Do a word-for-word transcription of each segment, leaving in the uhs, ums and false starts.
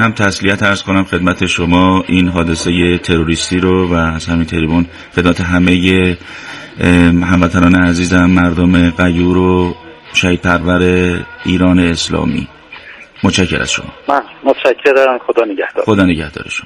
هم تسلیت عرض کنم خدمت شما این حادثه تروریستی رو و از همین تریبون خدمت همه هموطنان عزیزم، مردم غیور و شهید پرور ایران اسلامی. متشکرم از شما. من متشکرم. خدا نگهدار. خدا نگهدار شما.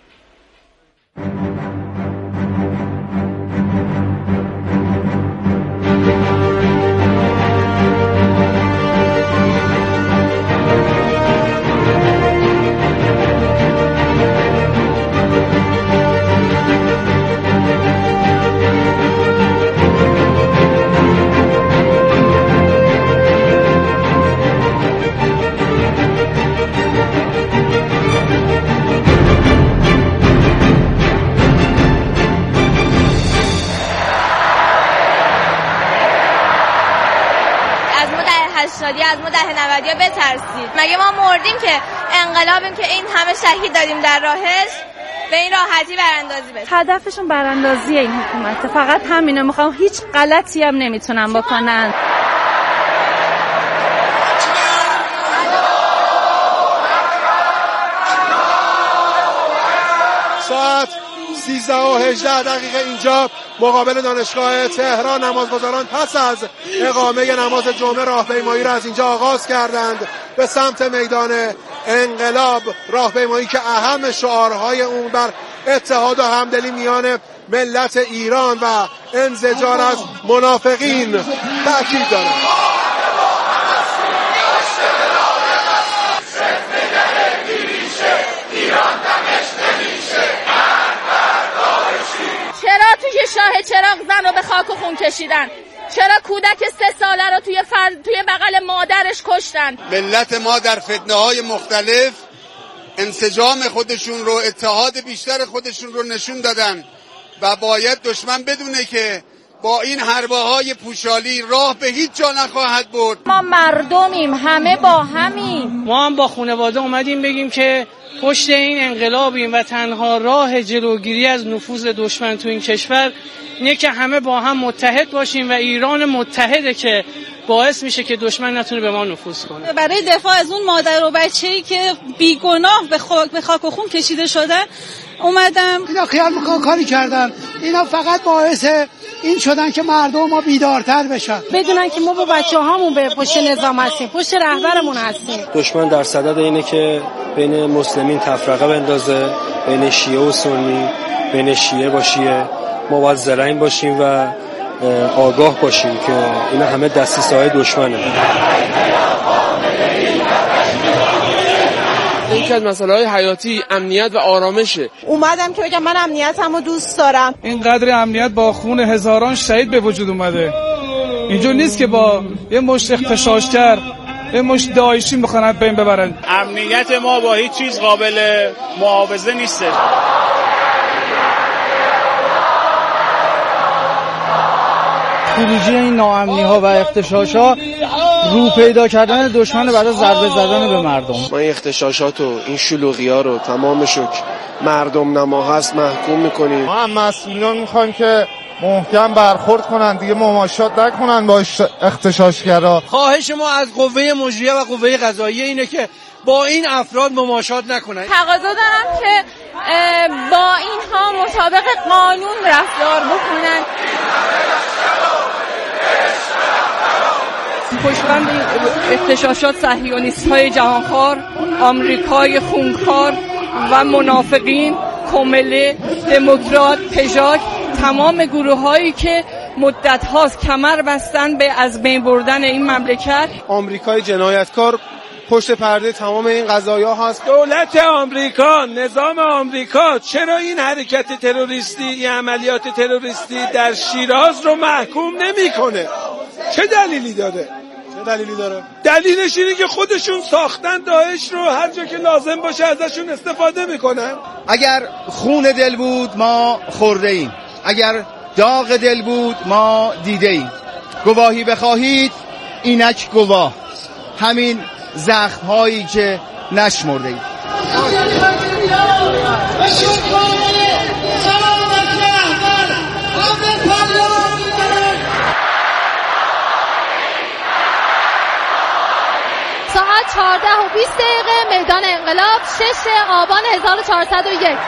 از ما دهه نودی ها بترسید. مگه ما مردیم که انقلابیم که این همه شهید دادیم در راهش به این راحتی براندازی بشه؟ هدفشون براندازی این حکومته، فقط همینه. میخوام هیچ غلطی هم نمیتونن بکنن. ساعت سیزده و هجده دقیقه اینجا مقابل دانشگاه تهران نمازگزاران پس از اقامه نماز جمعه راهپیمایی را از اینجا آغاز کردند به سمت میدان انقلاب. راهپیمایی که اهم شعارهای اون بر اتحاد و همدلی میان ملت ایران و انزجار از منافقین تأکید دارد. چرا توی شاه چراغ زن رو به خاک و خون کشیدن؟ چرا کودک سه ساله رو توی فرد توی بغل مادرش کشتن؟ ملت ما در فتنه‌های مختلف انسجام خودشون رو، اتحاد بیشتر خودشون رو نشون دادن و باید دشمن بدونه که با این حربه‌های پوشالی راه به هیچ جا نخواهد برد. ما مردمیم، همه با همیم. ما هم با خانواده اومدیم بگیم که پشت این انقلابیم و تنها راه جلوگیری از نفوذ دشمن تو این کشور اینه که همه با هم متحد باشیم و ایران متحده که باعث میشه که دشمن نتونه به ما نفوذ کنه. برای دفاع از اون مادر و بچه‌ای که بیگناه به خاک به خاک و خون کشیده شدن اومدم. اینا خیال میکنن کاری کردن، اینا فقط باعث این شدن که مردم ما بیدارتر بشن، بدونن که ما با بچه‌هامون به پشت نظام هستیم، پشت رهبرمون هستیم. دشمن در صدد اینه که بین مسلمین تفرقه بندازه، بین شیعه و سنی، بین شیعه با شیعه. ما باید زرنگ باشیم و آگاه باشیم که اینا همه دستیسه‌های دشمنه. این که از مسائل حیاتی امنیت و آرامشه. اومدم که بگم من امنیتمو دوست دارم. اینقدر امنیت با خون هزاران شهید به وجود اومده. اینجور نیست که با یه مشت اغتشاشگر یه مشت داعشی میخوان بین ببرن. امنیت ما با هیچ چیز قابل معاوضه نیست. خروجی این ناامنی ها و اغتشاش ها رو پیدا کردن دشمن بعد از ضربه زدن به مردم. ما این اغتشاشات و این شلوغی ها رو تمامش رو مردم نما هست محکوم میکنیم. ما هم مسئولان میخوایم که محکم برخورد کنن، دیگه مماشات نکنن با اغتشاشگرا. خواهش ما از قوه مجریه و قوه قضاییه اینه که با این افراد مماشات نکنن. تقاضا دارم که با اینها مطابق قانون رفتار بکنن. پشتبند اغتشاشات صهیونیست‌های جهانخوار، آمریکای خونخوار و منافقین، کمله، دموکرات، پژاک، تمام گروه‌هایی که مدت هاست کمر بستن به از بین بردن این مملکت. آمریکای جنایتکار پشت پرده تمام این قضایا هست. دولت آمریکا، نظام آمریکا چرا این حرکت تروریستی، این عملیات تروریستی در شیراز رو محکوم نمی‌کنه؟ چه دلیلی داره؟ چه دلیلی داره؟ دلیلش اینه که خودشون ساختن داعش رو، هر جا که لازم باشه ازشون استفاده میکنن. اگر خون دل بود ما خورده ایم، اگر داغ دل بود ما دیده ایم. گواهی بخواهید اینک گواه، همین زخم هایی که نشمرده ایم. ساعت چهارده و بیست دقیقه میدان انقلاب، شش آبان هزار و چهارصد و یک.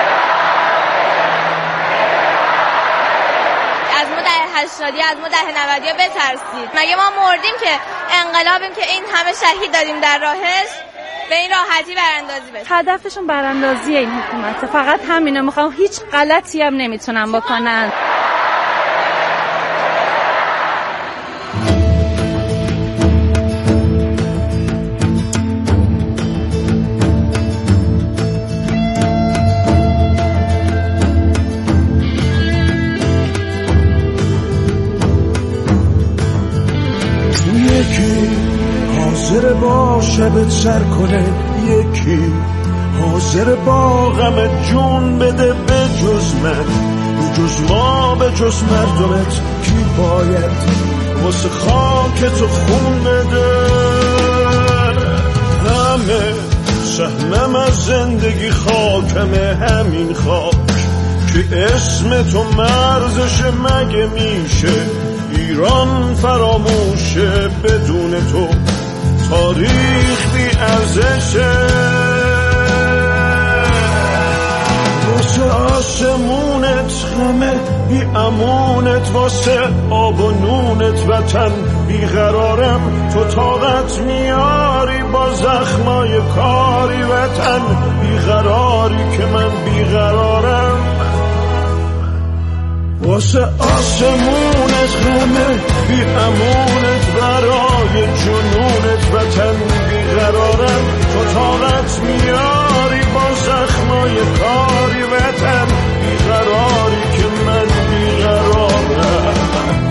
از ما دهه هشتادی، از ما دهه نودی بترسید. مگه ما مردیم که انقلابیم که این همه شهید دادیم در راهش به این راحتی براندازی بشه؟ هدفشون براندازی این حکومته، فقط همینه. میخوام هیچ غلطی هم نمیتونن بکنن. حاضر با شبت سر کنه، یکی حاضر با غم جون بده به جز من، به جز ما، به جز مردمت. کی باید واسه خاک تو خون بده؟ همه سهمم از زندگی خاکمه، همین خاک که اسم تو مرزش مگه میشه ایران فراموشه؟ بدون تو تاریخ بی ارزشه. واسه آسمونت غمه بی امونت، واسه آب و نونت وطن بیقرارم. تو طاقت میاری با زخمای کاری وطن بیقراری که من بیقرارم. واسه آسمونت غمه بی امونت، برای جنونت وطن بیقرارم. تو طاقت میاری با زخمای کاری وطن بیقراری که من بیقرارم.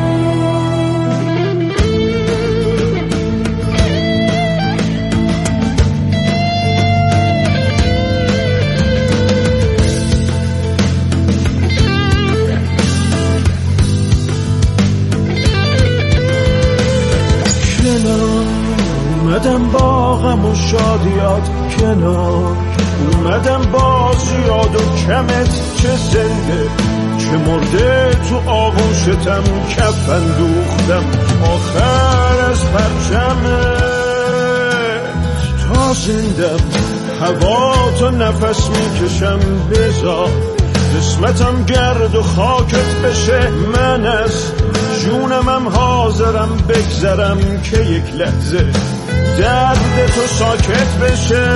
اومدم با غم و شادیات کنار، اومدم با زیاد و کمت، چه زنده چه مرده تو آغوشتم کفن دوختم آخر از پرچمت. تا زندم هوا تو نفس میکشم، بذار قسمتم گرد و خاکت بشه. من از جونمم حاضرم بگذرم که یک لحظه درد تو ساکت بشه.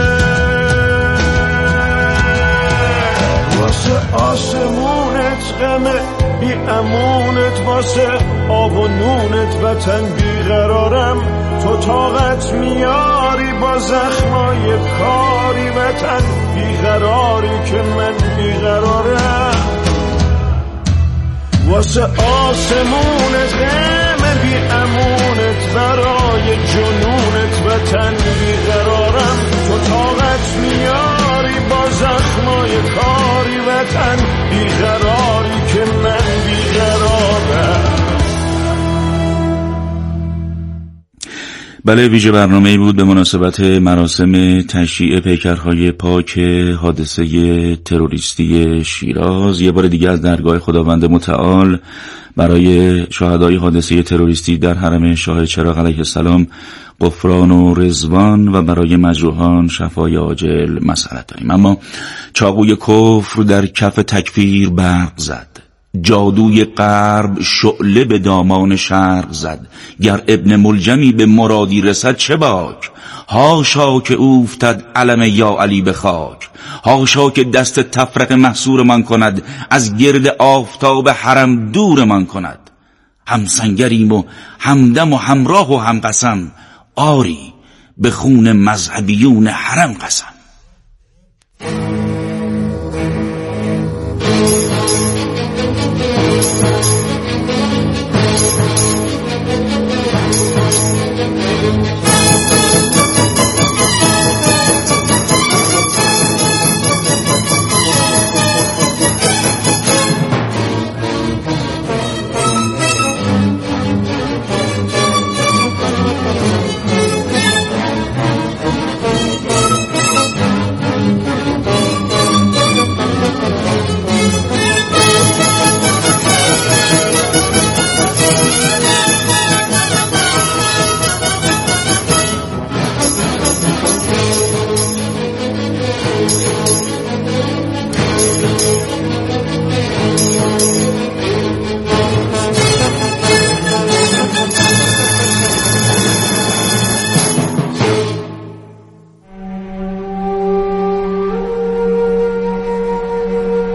واسه آسمونت غمه بی امونت، واسه آب و نونت وطن بیقرارم. تو طاقت میاری با زخمای کاری وطن بیقراری که من بیقرارم. واسه آسمونت غمه بی امونت، برای جنونت وطن بیقرارم. تو طاقت میاری با زخمای کاری وطن بیقراری که من بیقرارم. بله، ویژه برنامه‌ای بود به مناسبت مراسم تشییع پیکرهای پاک حادثه تروریستی شیراز. یه بار دیگه از درگاه خداوند متعال برای شهدای حادثه تروریستی در حرم شاه چراغ علیه السلام غفران و رضوان و برای مجروحان شفای عاجل مسئلت داریم. اما چاقوی کفر در کف تکفیر برق زد، جادوی غرب شعله به دامان شرق زد. گر ابن ملجمی به مرادی رسد چه باک، هاشا که اوفتد علم یا علی به خاک. هاشا که دست تفرق محصور من کند، از گرد آفتاب حرم دور من کند. هم سنگریم و همدم و همراه و هم قسم، آری به خون مذهبیون حرم قسم.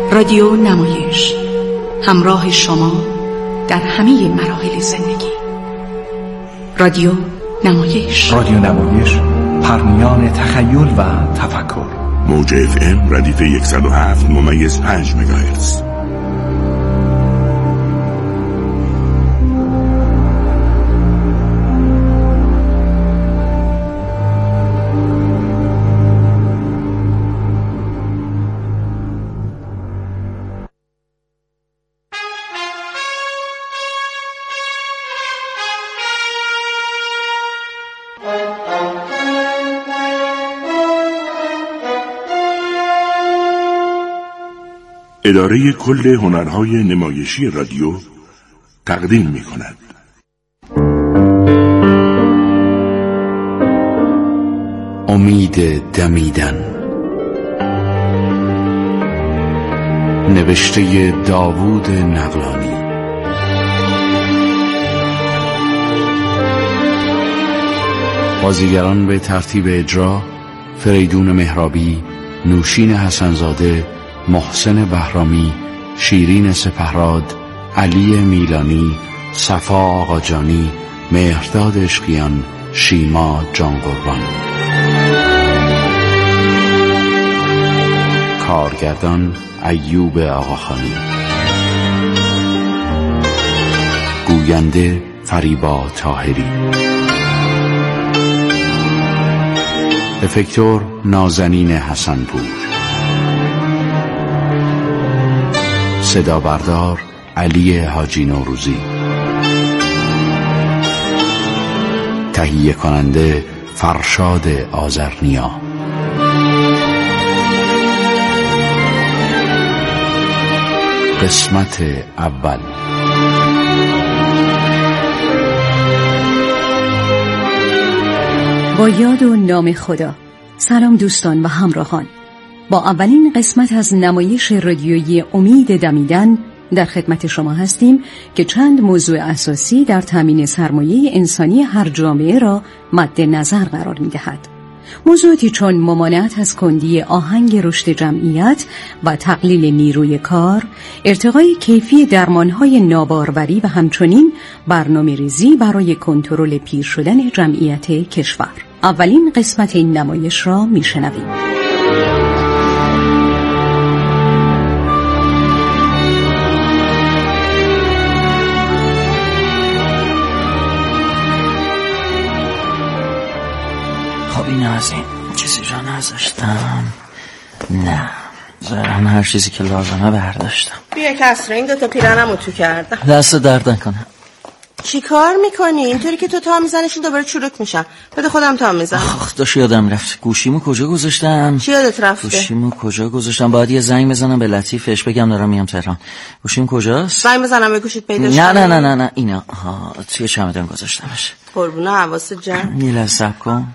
رادیو نمایش، همراه شما در همه مراحل زندگی. رادیو نمایش، رادیو نمایش، پرمیان تخیل و تفکر. موج اف ام ردیف صد و هفت ممیز پنج مگاهرتز. اداره کل هنرهای نمایشی رادیو تقدیم می کند. امید دمیدن، نوشته داوود نقلانی. بازیگران به ترتیب اجرا: فریدون مهرابی، نوشین حسنزاده، محسن بهرامی، شیرین سپهراد، علی میلانی، صفا آقاجانی، مهرداد عشقیان، شیما جانقربان. کارگردان ایوب آقاخانی. گوینده فریبا طاهری. افکتور نازنین حسنپور. صدا بردار علی حاجی نوروزی. تهیه کننده فرشاد آذرنیا. قسمت اول. با یاد و نام خدا. سلام دوستان و همراهان، با اولین قسمت از نمایش رادیویی امید دمیدن در خدمت شما هستیم که چند موضوع اساسی در تامین سرمایه انسانی هر جامعه را مد نظر قرار می‌دهد. موضوعاتی چون ممانعت از کندی آهنگ رشد جمعیت و تقلیل نیروی کار، ارتقای کیفی درمانهای ناباروری و همچنین برنامه‌ریزی برای کنترل پیر شدن جمعیت کشور. اولین قسمت این نمایش را می‌شنویم. این از این چیزی را نذاشتم. نه زرم هر چیزی که لازمه برداشتم. بیا کسره این دوتا پیرنمو تو کردم. دست درد نکنه. چی کار میکنی؟ اینطوری که تو تا میزنشون دوباره چروک میشن. بده خودم تا میزنم. آخ داشت یادم رفت. گوشیمو کجا گذاشتم؟ چی یادت رفته؟ گوشیمو کجا گذاشتم؟ باید یه زنگ بزنم به لطیفش بگم دارم میام تهران. گوشیم کجاست؟ زنگ بزنم به گوشیت پیداش نه نه نه نه نه اینا. ها توی چمدان گذاشتمش. قربونه حواست جمع. یه لحظه صبر کن.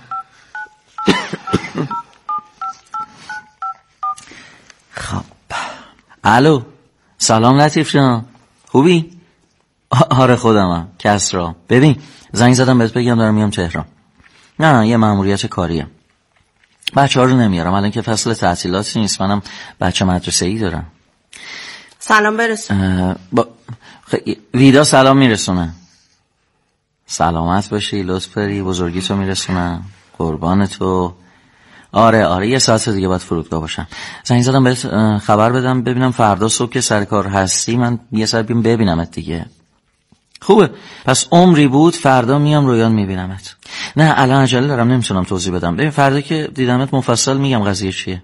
خب الو، سلام لطیف جان، خوبی؟ آره خودمم، کسرا. ببین زنگ زدم بهت بگم دارم میام تهران. نه نه یه مأموریت کاریه. بچه ها رو نمیارم الان که فصل تعطیلات نیست، منم بچه مدرسه ای دارم. سلام برسون. با... خ... ویدا سلام میرسونه. سلامت باشی، لطف داری، بزرگی تو میرسونم، قربان تو. آره آره یه ساعت دیگه باید فرودگاه باشم. زنگ زدم بهت خبر بدم ببینم فردا صبح که سر کار هستی من یه ساعت بیم ببینمت دیگه. خوبه پس عمری بود فردا میام رویان میبینمت. نه الان عجله دارم نمیتونم توضیح بدم. ببین فردا که دیدمت مفصل میگم قضیه چیه.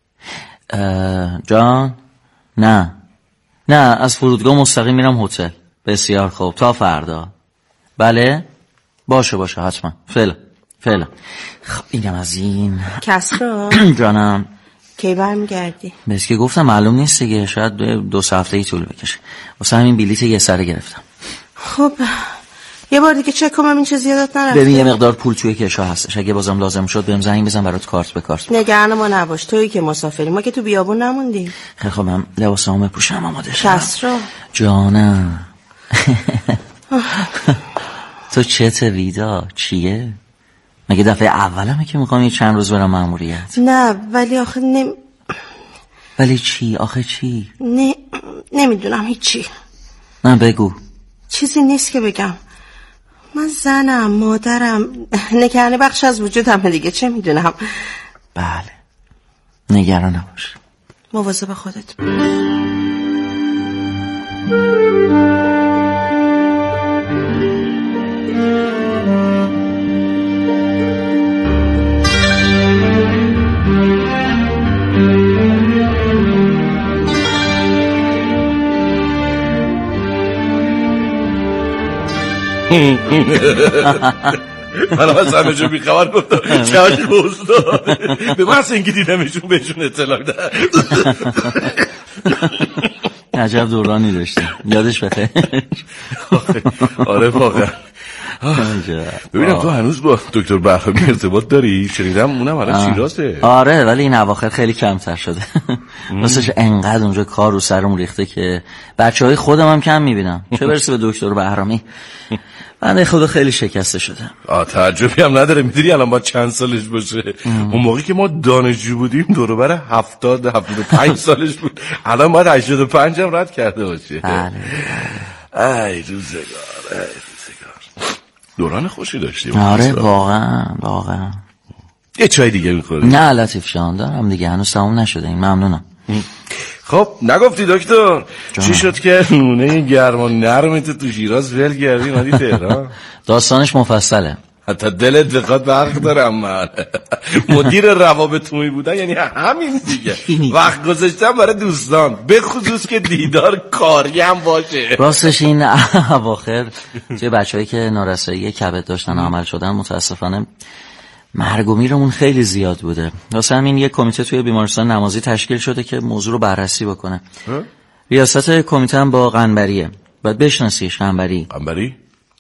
جان نه نه از فرودگاه مستقیم میرم هتل. بسیار خوب تا فردا. بله باشه باشه حتما. فعلا فعلا. خب اینم از این. کسرا جانم کی برمیگردی؟ بس که گفتم معلوم نیست دیگه، شاید دو سه هفته ای طول بکشه. واسه همین بلیت یه سره گرفتم. خب یه بار دیگه چک کنم این چه زیادت نرفته. ببین یه مقدار پول توی کشا هستش، اگه بازم لازم شد بهم زنگ بزن برات کارت به کارت. نگران ما نباش، تویی که مسافری، ما که تو بیابون نموندیم. خیلی خب من لباسامو بپوشم آماده شم. کسرا جانم تو چته ویدا چیه؟ مگه دفعه اولمه که میخوام یه چند روز برم مأموریت؟ نه ولی آخه نم... ولی چی؟ آخه چی؟ نه نمیدونم هیچی. نه بگو. چیزی نیست که بگم. من زنم، مادرم، نگران بخش از وجودم دیگه، چه میدونم. بله نگران نباش. مواظب خودت. من از همه جو بیخبر گفتم چشم استاد به محض اینکه دیدمشون بهشون اطلاع دادم. عجب دورانی داشتیم، یادش بخیر. آره واقعا. ببینم تو هنوز با دکتر بهرامی ارتباط داری؟ شنیدم اونم الان شیرازه. آره ولی این اواخر خیلی کمتر شده. واسه انقدر اونجا کار رو سرم ریخته که بچهای خودم هم کم میبینم، چه برسه به دکتر بهرامی. من خدا خیلی شکسته شدم. آه تعجبی هم نداره. میدونی الان با چند سالش باشه؟ اون موقعی که ما دانشجو بودیم دور و بر هفتاد هفتاد و پنج سالش بود، الان باید هشتاد و پنج هم رد کرده باشه. بله. ای روزگار ای روزگار. دوران خوشی داشتیم. آره واقعا واقعا. یه چای دیگه میخوری؟ نه لطیف جان دارم دیگه، هنوز تموم نشده. این ممنونم. خب نگفتی دکتر چی شد که نونه گرم و نرمت تو شیراز ول کردی اومدی تهران؟ داستانش مفصله. حتی دلت بخواد برق دارم من. مدیر روابط عمومی بودن یعنی همین دیگه، وقت گذاشتم برای دوستان، به خصوص که دیدار کاری هم باشه. راستش این اواخر توی بچه‌هایی که نارسایی کبد داشتن عمل شدن متاسفانه مرگ و میرمون خیلی زیاد بوده. واسه همین یک کمیته توی بیمارستان نمازی تشکیل شده که موضوع رو بررسی بکنه. ریاست کمیته هم با قنبریه. باید بشناسیش. قنبری قنبری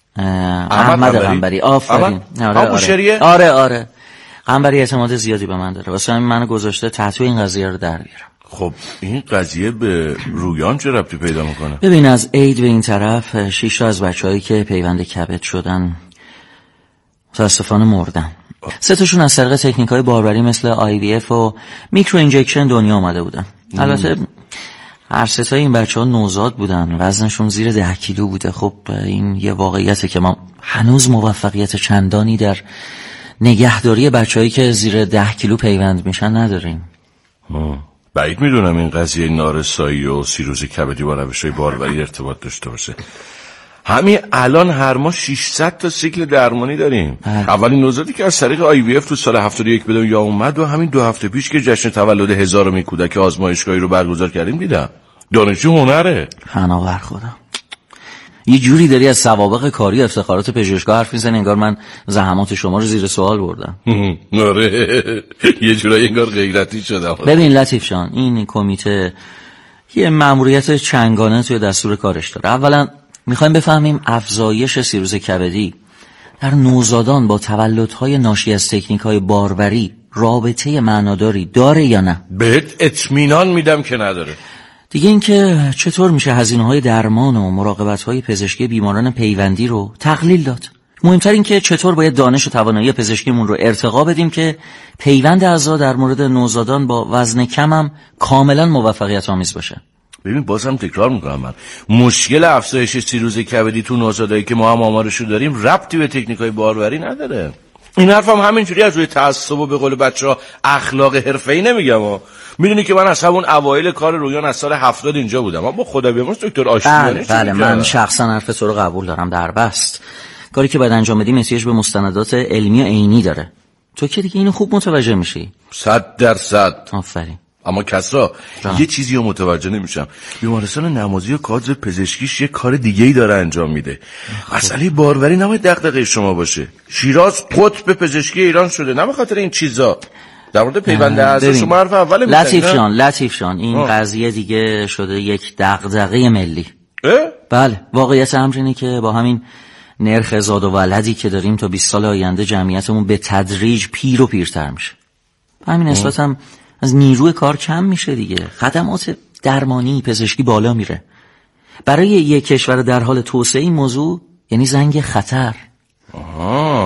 احمد قنبری. آفرین. آره آره. آره آره. قنبری اعتماد زیادی به من داره. واسه همین منو گذاشته تحت این قضیه رو در بیارم. خب این قضیه به رویان چه ربطی پیدا میکنه؟ ببین از عید به این طرف شش تا از بچه‌هایی که پیوند کبد شدن متاسفانه مردن. سه تاشون از طریق تکنیک‌های باروری مثل آی وی اف و میکرو اینجکشن دنیا اومده بودن. البته هر سه تا این بچه‌ها نوزاد بودن، وزنشون زیر ده کیلو بوده. خب این یه واقعیته که ما هنوز موفقیت چندانی در نگهداری بچه‌هایی که زیر ده کیلو پیوند میشن نداریم. بعید میدونم این قضیه نارسایی و سیروز کبدی با روش‌های باروری ارتباط داشته باشه. همین الان هر ماه ششصد تا سیکل درمانی داریم. اه. اولین نوزادی که از طریق آی وی اف تو سال هفتاد و یک به دنیا اومد و همین دو هفته پیش که جشن تولد هزارمین کودک آزمایشگاهی رو برگزار کردیم دیدم. دانشجو هنره. فناور خدا. یه جوری داری از سوابق کاری افتخارات پژوهشگاه حرف میزنی انگار من زحمات شما رو زیر سوال بردم. آره یه جورایی انگار غیرتی شدم. ببین لطیف جان این کمیته یه مأموریت چنگانه توی دستور کارش داره. اولا میخوایم بفهمیم افزایش سیروز کبدی در نوزادان با تولدهای ناشی از تکنیک‌های باروری رابطه معناداری داره یا نه؟ بهت اطمینان میدم که نداره. دیگه اینکه چطور میشه هزینه‌های درمان و مراقبت‌های پزشکی بیماران پیوندی رو تقلیل داد. مهمتر این که چطور باید دانش و توانایی پزشکیمون رو ارتقا بدیم که پیوند اعضا در مورد نوزادان با وزن کم هم کاملا موفقیت آمیز باشه. ببین بازم تکرار میکنم من مشکل افزایش سیروز کبدی تو نوزادایی که ما هم آمارشو داریم ربطی به تکنیکای باروری نداره. این حرفم همینجوری از روی تعصب و به قول بچه‌ها اخلاق حرفه‌ای نمیگم ها. میدونی که من از همون اوایل کار رویان از سال هفتاد اینجا بودم. اما خدا بیامرز دکتر آشتیانی. بله, بله من شخصا حرف تو رو قبول دارم در بست. کاری که باید انجام بدیم احتیاج به مستندات علمی و عینی داره. تو که دیگه اینو خوب متوجه میشی. صد درصد. آفرین. اما کسرا یه چیزی رو متوجه نمیشم. بیمارستان نمازی و کادر پزشکیش یه کار دیگه‌ای داره انجام میده. مسئله باروری نباید دغدغه شما باشه. شیراز قطب پزشکی ایران شده نه به خاطر این چیزا. در مورد پیوند اعضا شما حرف اول میزنید. لطیف جان لطیف جان این آه. قضیه دیگه شده یک دغدغه ملی. اه؟ بله واقعیت امر اینه که با همین نرخ زاد و ولدی که داریم تا بیست سال آینده جمعیتمون به تدریج پیر و پیرتر میشه. همین نسبت هم از نیروی کار کم میشه دیگه. خدمات درمانی پزشکی بالا میره. برای یک کشور در حال توسعه این موضوع یعنی زنگ خطر. آها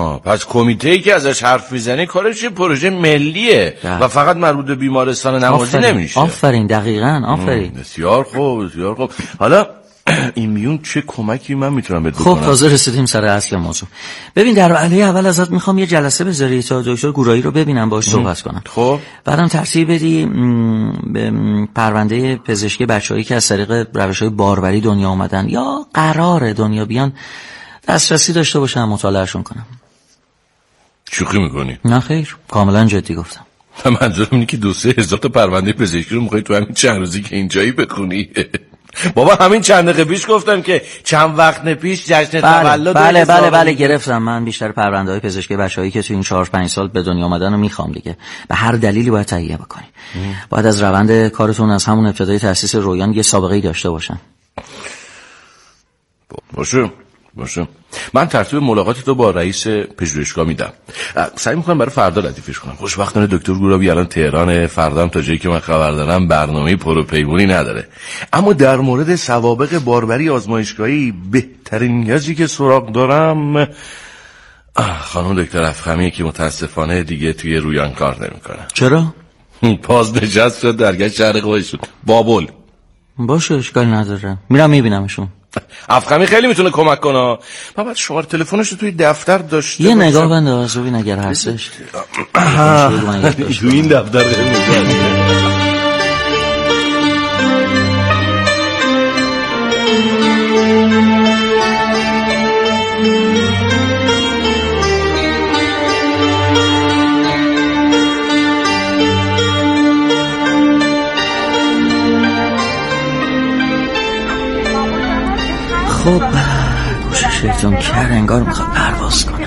آها، پس کمیته‌ای که ازش حرف میزنی کارش یه پروژه ملیه ده. و فقط مربوط به بیمارستان نمازی نمیشه. آفرین، دقیقاً، آفرین. بسیار خوب، بسیار خوب. حالا این میون چه کمکی من میتونم بهت بکنم؟ خب تازه رسیدیم سر اصل موضوع. ببین در علی اول ازت میخوام یه جلسه بذاری تا دکتر گورایی رو ببینم، باهاش صحبت کنم. خب بعدم ترتیب بدی به پرونده پزشکی بچه‌هایی که از طریق روش‌های باروری دنیا اومدن یا قرار دنیا بیان دسترسی داشته باشم، مطالعهشون کنم. شوخی میکنی؟ نه خیر، کاملا جدی گفتم. منظورم اینه که دو سه هزار تا پرونده پزشکی رو میخوای تو همین چند روزی که اینجایی بخونی؟ بابا همین چند دقیقه پیش گفتم که چند وقت پیش جشن تولد. بله بله بله, بله گرفتم. من بیشتر پرونده های پزشکی بچه‌هایی که تو این چهار پنج سال به دنیا اومدن رو میخوام دیگه. به هر دلیلی باید تهیه بکنی. باید از روند کارتون از همون ابتدای تأسیس رویان یه سابقه‌ای داشته باشن. باشه باشه. من ترتیب ملاقات تو با رئیس پژوهشگاه میدم. سعی میکنم برای فردا ردیفش کنم. خوشبختانه دکتر گورابی الان تهران، فردام تا جایی که من خبر دارم برنامه پروپیمونی نداره. اما در مورد سوابق باروری آزمایشگاهی بهترین نیازی که سراغ دارم خانم دکتر افخمیه که متاسفانه دیگه توی رویان کار نمیکنه. چرا؟ بازنشست شد درگاه شهر خودشون، بابل. باشه اشکال نداره، میرم میبینمشون. افخمی خیلی میتونه کمک کنه. من باید شماره تلفنش رو توی دفتر داشته یه نگاه بنداز ببین اگر هستش. تو این دفتر خیلی مجرد. خب گوش شیطان کر انگار میخواد پرواز کنه.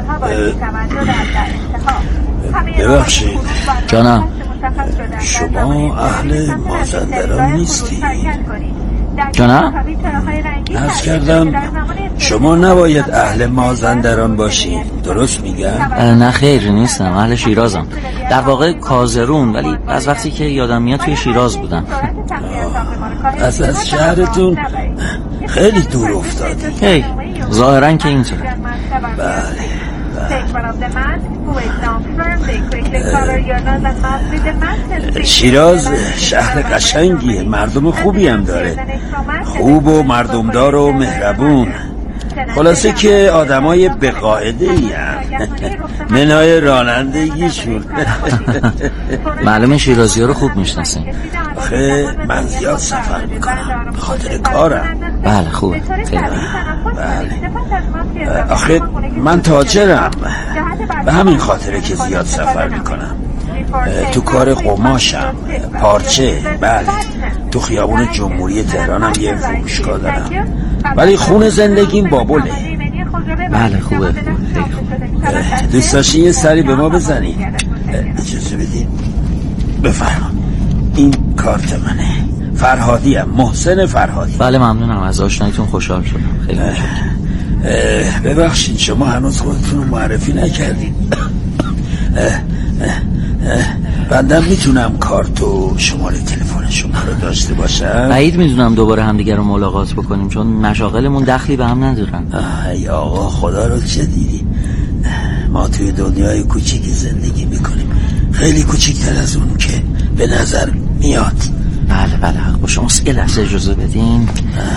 ببخشید جانم، شما اهل مازندران نیستی؟ جانم؟ عرض کردم شما نباید اهل مازندران باشین، درست میگم؟ نه خیر نیستم، اهل شیرازم. در واقع کازرون، ولی از وقتی که یادم میاد توی شیراز بودم. از از شهرتون خیلی دور افتادی. هی ظاهرا که اینطوره. بله شیراز شهر قشنگیه، مردم خوبی هم داره، خوب و مردمدار و مهربون. خلاصه که آدمای بقاعده ای هم منای رانندگیشون. معلومه شیرازی ها رو خوب میشناسین. آخه من زیاد سفر میکنم به خاطر کارم. بله خوبه خیلی. بله آخه من تاجرم، به همین خاطره که زیاد سفر میکنم. تو کار قماشم، پارچه. بله تو خیابون جمهوری تهرانم یه فروشگاه دارم، ولی خون زندگیم بابله. بله خوبه. دوست داشتین یه سری به ما بزنید؟ اجازه بدین. بفرما این کارت منه. فرهادیم، محسن فرهادی. بله ممنونم، از آشناییتون خوشحال شدم. خیلی متشکرم. ببخشید شما هنوز خودتون رو معرفی نکردین. بعدم میتونم کارت و شماره تلفن شما رو داشته باشم؟ بعید میدونم دوباره همدیگه رو ملاقات بکنیم چون مشاغلمون دخلی به هم ندارن. ای آقا خدا رو چه دیدی، ما توی دنیای کوچیکی زندگی میکنیم، خیلی کوچیکتر از اون که به نظر میاد. بله بله حق با شما. یه لحظه اجازه بدین.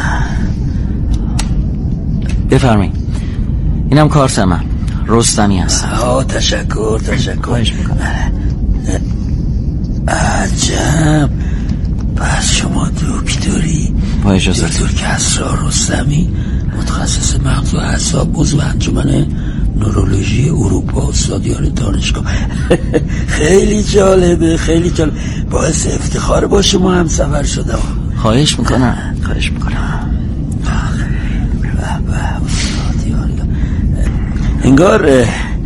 بفرمایید اینم کارت من، رستمی هستم. آه تشکر تشکر. خواهش میکنم. عجب، پس شما دکتری؟ با اجازه دکتر کسری رستمی، متخصص مغز و اعصاب، عضو انجمن نورولوژی اروپا، استادیار دانشگاه. خیلی جالبه، خیلی جالب. باعث افتخار با شما هم سفر شده. خواهش میکنم خواهش میکنم. انگار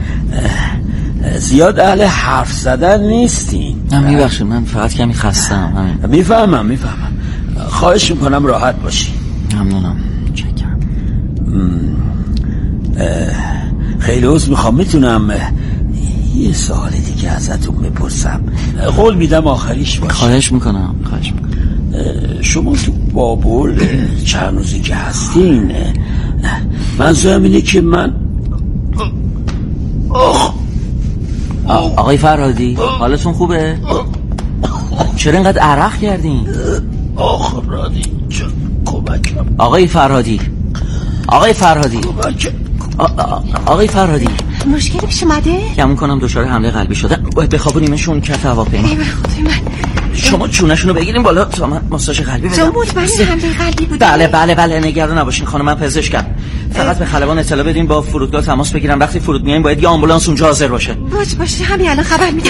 زیاد اهل حرف زدن نیستین. نه میبخشید من فقط کمی خستم. همین. میفهمم میفهمم. خواهش میکنم راحت باشی. ممنونم. چکرم. خیلی عذر میخوام، میتونم یه سوال دیگه ازتون بپرسم؟ قول میدم آخریش باشه. خواهش میکنم خواهش میکنم. شما تو بابل چند روزی که هستین، منظورم اینه که من آقای فرهادی حالتون خوبه؟ چرا اینقدر عرق کردین؟ آخ رادی چه کمکم. آقای فرهادی آقای فرهادی آقای فرهادی مشکلی پیش اومده؟ گمون کنم دچار حمله قلبی شده. باید بخوابونیمشون کف هواپیما. ای خدای من. شما چونشونو بگیرین بالا تا من ماساژ قلبی بدم. شما مطمئنین حمله قلبی بوده؟ بله بله بله نگران نباشین خانم، من پزشکم. فقط به خلبان اطلاع بدین با فرودگاه تماس بگیرن. وقتی فرود میایم باید یه آمبولانس اونجا حاضر باشه. باشه باشه همین الان خبر میدم.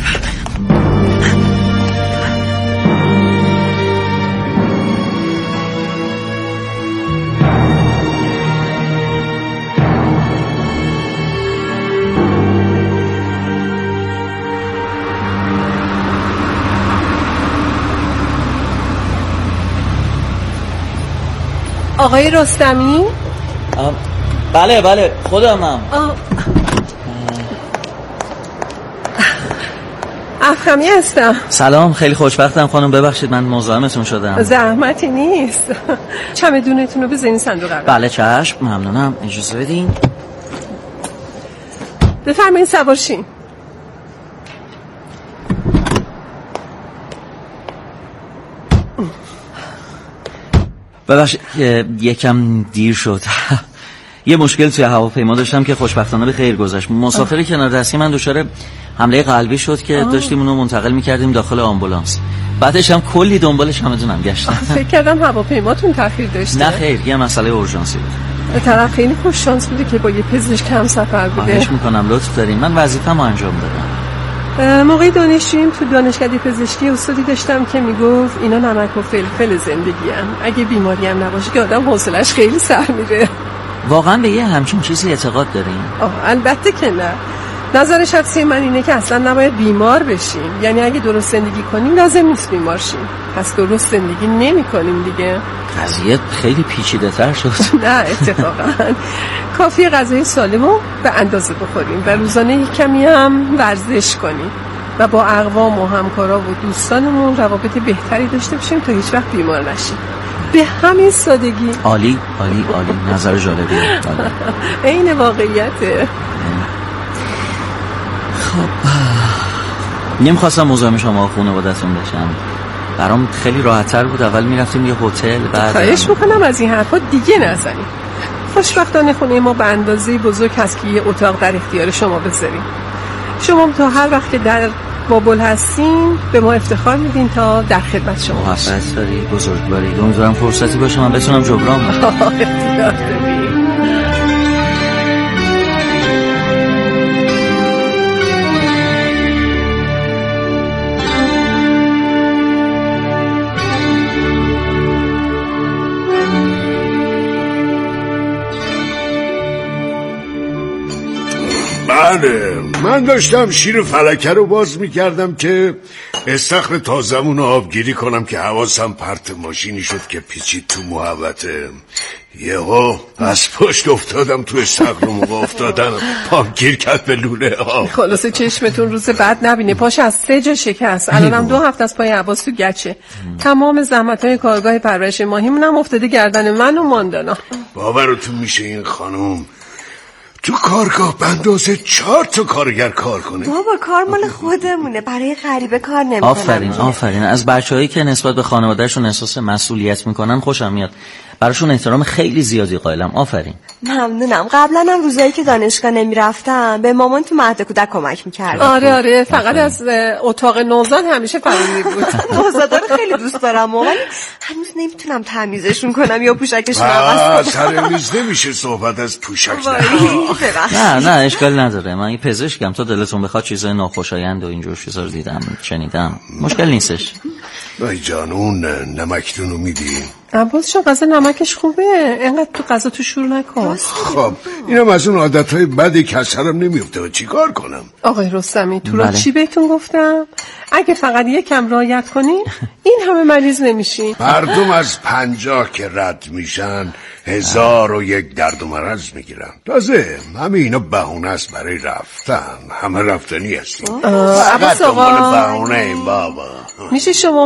آقای رستمی؟ بله بله خودمم. افخمی هستم. سلام، خیلی خوشبختم خانم، ببخشید من مزاحمتون شدم. زحمتی نیست. چمدونتون رو بزنین صندوق عقب. بله چشم، ممنونم. اجازه بدین. بفرمایید سوار شین. ببخشید یکم دیر شد. یه مشکل توی هواپیما داشتم که خوشبختانه به خیر گذشت. مسافر کنار دستی من دچار حمله قلبی شد که آه. داشتیم اونو منتقل می‌کردیم داخل آمبولانس. بعدش هم کلی دنبالش همتونم گشتم. فکر کردم هواپیماتون تاخیر داشته. نه خیر، یه مسئله اورژانسی بود. به طرف خیلی خوش شانس بوده که با یه پزشک هم سفر بوده. خواهش می‌کنم لطف دارین، من وظیفه‌مو انجام دادم. موقعی دانشجوییم تو دانشکده پزشکی استادی داشتم که میگفت اینا نمک و فلفل زندگی هم. اگه بیماری هم نباشه که آدم حوصله‌اش خیلی سر میره. واقعا به یه همچین چیزی اعتقاد دارین؟ آه البته که نه. نظر شخصی من اینه که اصلا نباید بیمار بشیم. یعنی اگه درست زندگی کنیم لازم نیست بیمار شیم. پس درست زندگی نمی کنیم دیگه. قضیه خیلی پیچیده تر شد. نه اتفاقا کافیه غذای سالمو به اندازه بخوریم و روزانه یک کمی هم ورزش کنیم و با اقوام و همکارا و دوستانمون روابط بهتری داشته باشیم تا هیچ وقت بیمار نشیم. به همین سادگی. عالی عالی عالی، نظر جالبیه. عین واقعیته. خب نمیخواستم مزاحم شما خانواده‌تون بشم. برام خیلی راحت‌تر بود اول میرفتیم یه هتل، بعد خواهش میکنم از این حرفا دیگه نزنیم. خوشبختانه خونه ما به اندازه بزرگ هست که یه اتاق در اختیار شما بذاریم. شما تا هر وقت که در بابل هستین به ما افتخار میدین تا در خدمت شما باشیم. محبت داری، بزرگواری. امیدوارم فرصتی باشه من بتونم جبران کنم. اختیار داری. بله من داشتم شیر فلکه رو باز میکردم که استخر تازمون آبگیری کنم که حواسم پرت ماشینی شد که پیچید تو محوطه. یهو از پشت افتادم تو استخر و موقع افتادن پام گیر کرد به لوله آب. خلاصه چشمتون روز بعد نبینه. پاش از سه جا شکست. الانم دو هفته از پای عباس تو گچه. تمام زحمت‌های کارگاه پرورش ماهیمون هم افتاده گردن من و ماندانا. باورتون میشه این خانم تو کارگاه بندازه چهار تا کارگر کار کنه؟ بابا کار مال خودمونه، برای غریبه کار نمی‌کنم. آفرین آفرین. از بچه‌هایی که نسبت به خانواده‌شون احساس مسئولیت میکنن خوشم میاد. براشون احترام خیلی زیادی قائلم. آفرین. ممنونم. قبلا هم روزایی که دانشگاه نمیرفتم به مامان تو مهد کودک کمک میکردم. آره آره فقط از اتاق نوزاد همیشه فراری بود. نوزادا رو خیلی دوست دارم ولی هنوز نمیتونم تمیزشون کنم یا پوشکشون عوض کنم. سر میز نمیشه صحبت از پوشک. نه نه اشکال نداره. من یه پزشکم، تا دلتون بخواد چیزای ناخوشایند و اینجور چیزا رو دیدم شنیدم، مشکل نیستش. وای جان اون نمکتون رو میدی؟ عباس شو غذا نمکش خوبه، اینقدر تو غذا تو شور نکن. خب اینم از اون عادتهای بدی که از سرم نمیفته، چی کار کنم؟ آقای رستمی تو رو چی بهتون گفتم؟ اگه فقط یکم رعایت کنین این همه مریض نمیشین. مردم از پنجاه که رد میشن هزار و یک درد و مرض میگیرن. تازه همه اینا بهونه است برای رفتن. همه رفتنی هستیم. عباس آقا بهونه این بابا. میشه شما